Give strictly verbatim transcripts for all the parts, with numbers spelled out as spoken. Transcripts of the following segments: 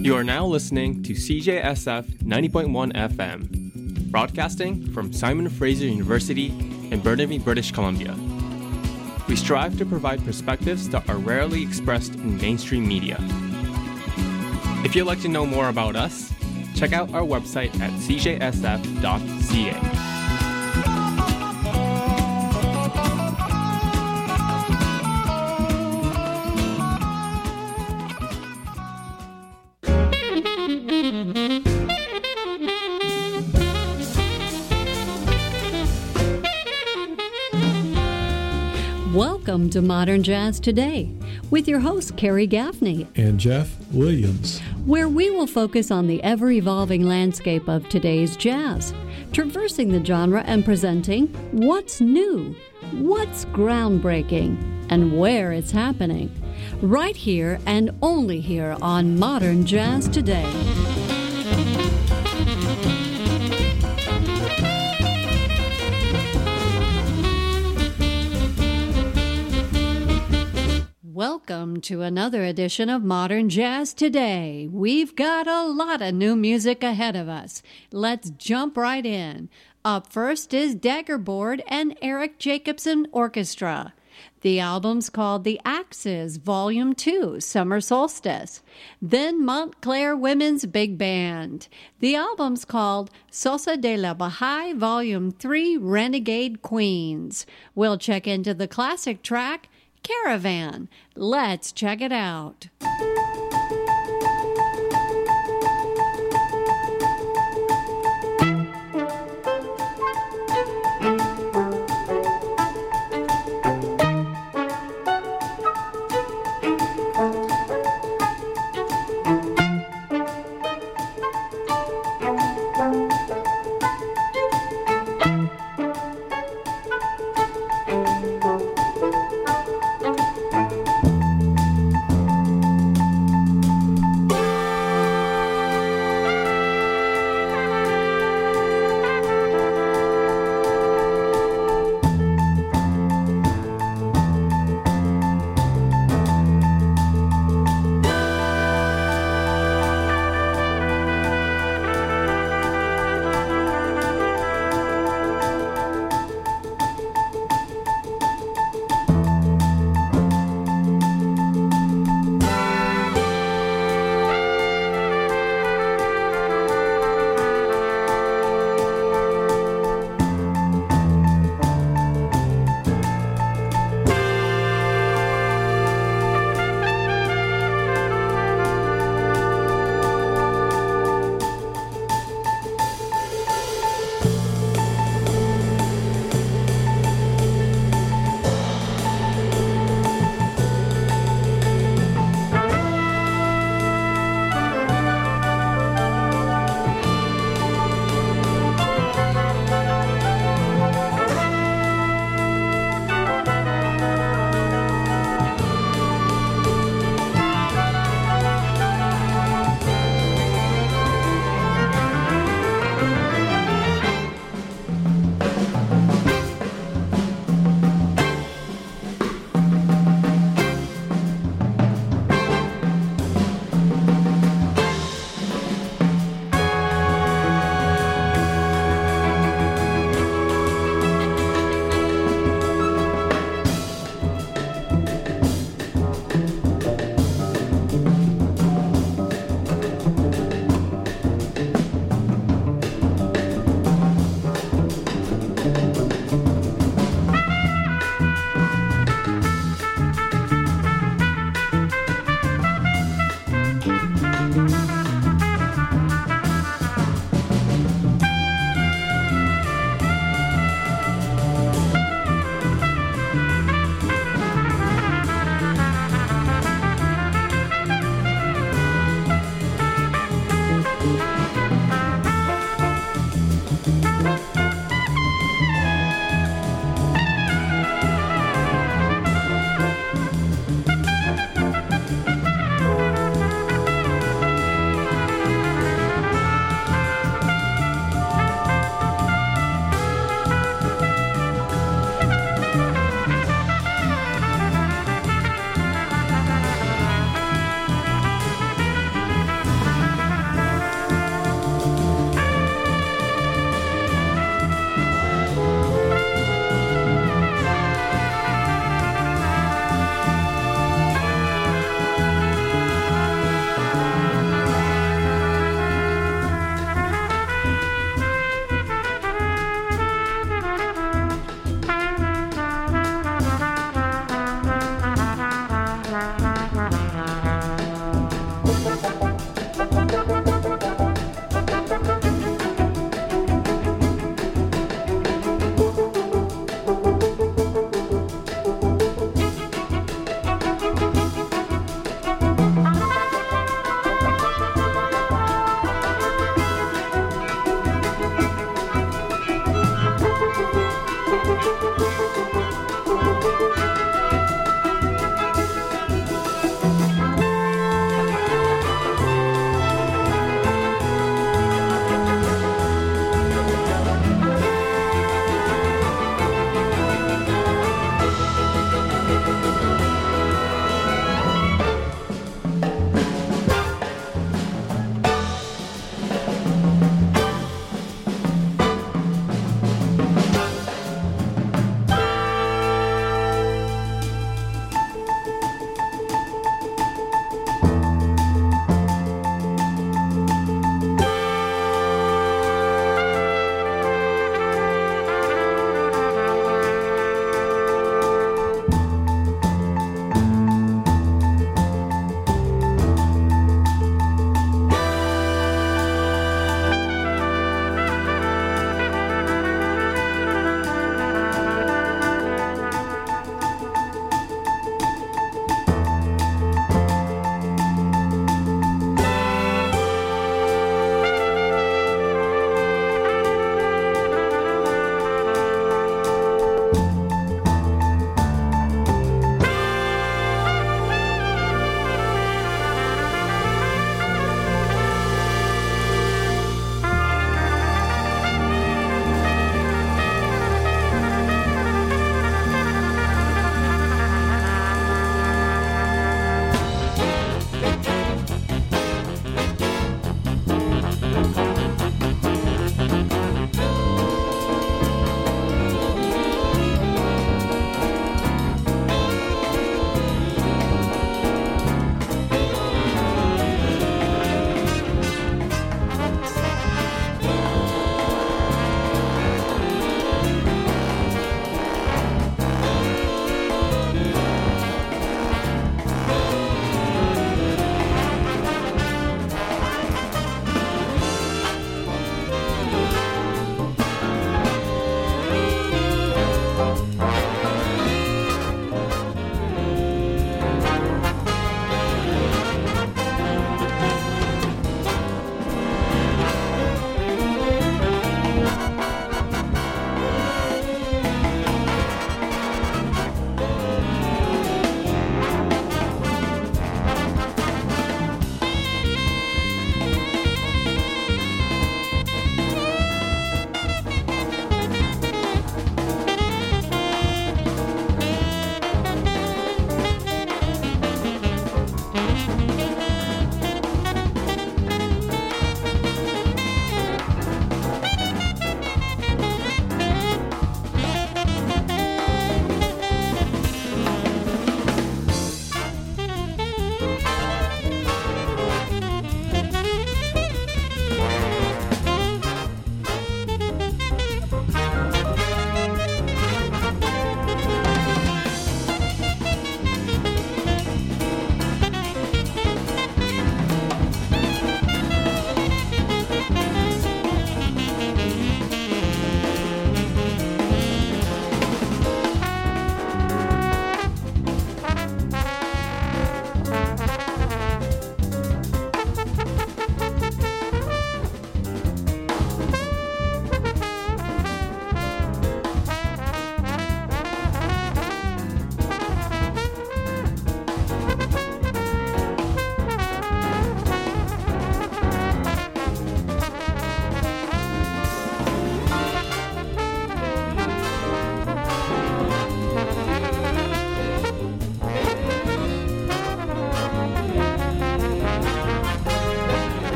You are now listening to C J S F ninety point one F M, broadcasting from Simon Fraser University in Burnaby, British Columbia. We strive to provide perspectives that are rarely expressed in mainstream media. If you'd like to know more about us, check out our website at c j s f dot c a. Welcome to Modern Jazz Today with your host, Carrie Gaffney and Jeff Williams, where we will focus on the ever-evolving landscape of today's jazz, traversing the genre and presenting what's new, what's groundbreaking, and where it's happening, right here and only here on Modern Jazz Today. Welcome to another edition of Modern Jazz Today. We've got a lot of new music ahead of us. Let's jump right in. Up first is Daggerboard and Eric Jacobson Orchestra. The album's called The Axes, Volume two, Summer Solstice. Then Montclair Women's Big Band. The album's called Salsa de la Baha'i, Volume three, Renegade Queens. We'll check into the classic track, Caravan. Let's check it out.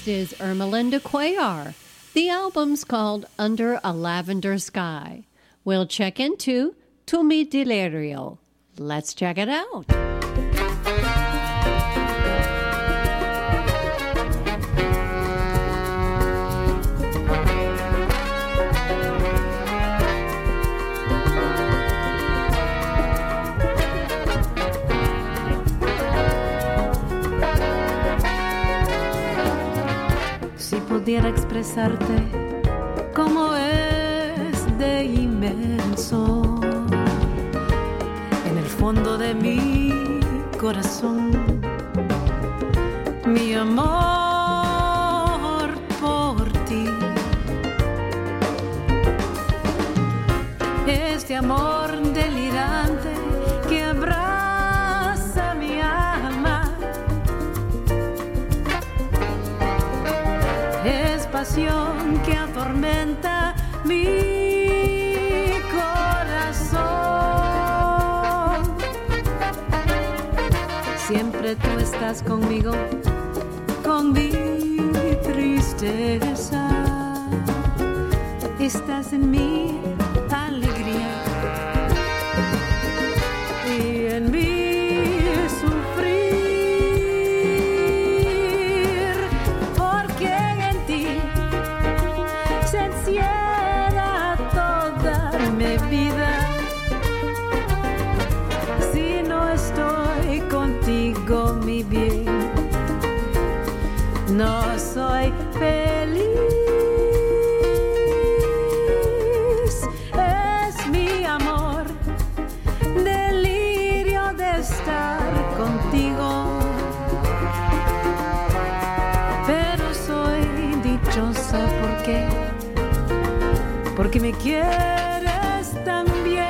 Next is Ermelinda Cuellar. The album's called Under a Lavender Sky. We'll check into Tu Mi Delirio. Let's check it out. Si pudiera expresarte cómo es de inmenso en el fondo de mi corazón, mi amor por ti, este amor delirante que abraza mi alma, es pasión que atormenta mi corazón. Siempre tú estás conmigo, con mi tristeza. Estás en mi alegría y en mi sufrir, porque en ti se encierra toda mi vida. Si no estoy contigo, mi bien, no soy feliz. Es mi amor, delirio de estar contigo. Pero soy dichosa porque, porque me quieres tan bien.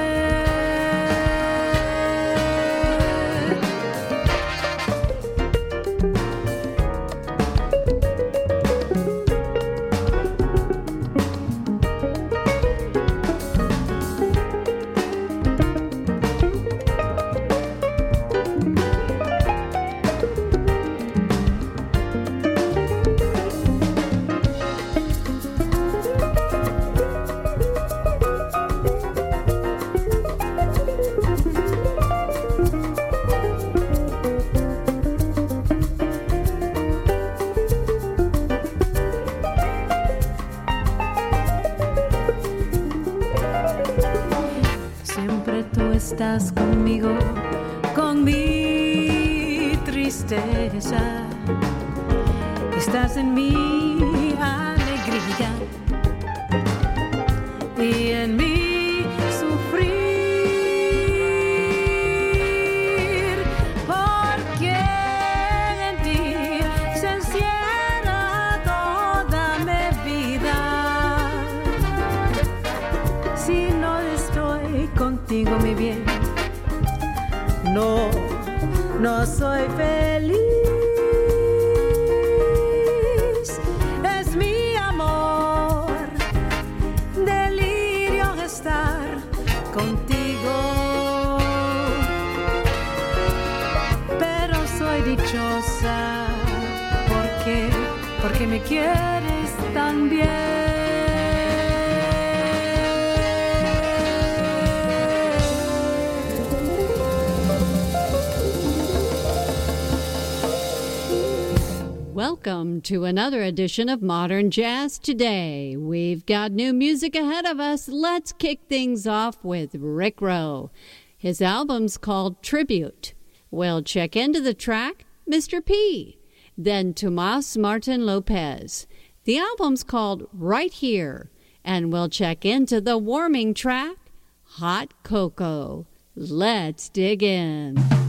Estás conmigo, con mi tristeza. Estás en mi alegría y en mi sufrir, porque en ti se encierra toda mi vida. Si no estoy contigo, mi bien, no, no soy feliz. Es mi amor, delirio estar contigo. Pero soy dichosa porque, porque me quieres tan bien. Welcome to another edition of Modern Jazz Today. We've got new music ahead of us. Let's kick things off with Rick Rowe. His album's called Tribute. We'll check into the track, Mister P. Then Tomas Martin Lopez. The album's called Right Here. And we'll check into the warming track, Hot Cocoa. Let's dig in.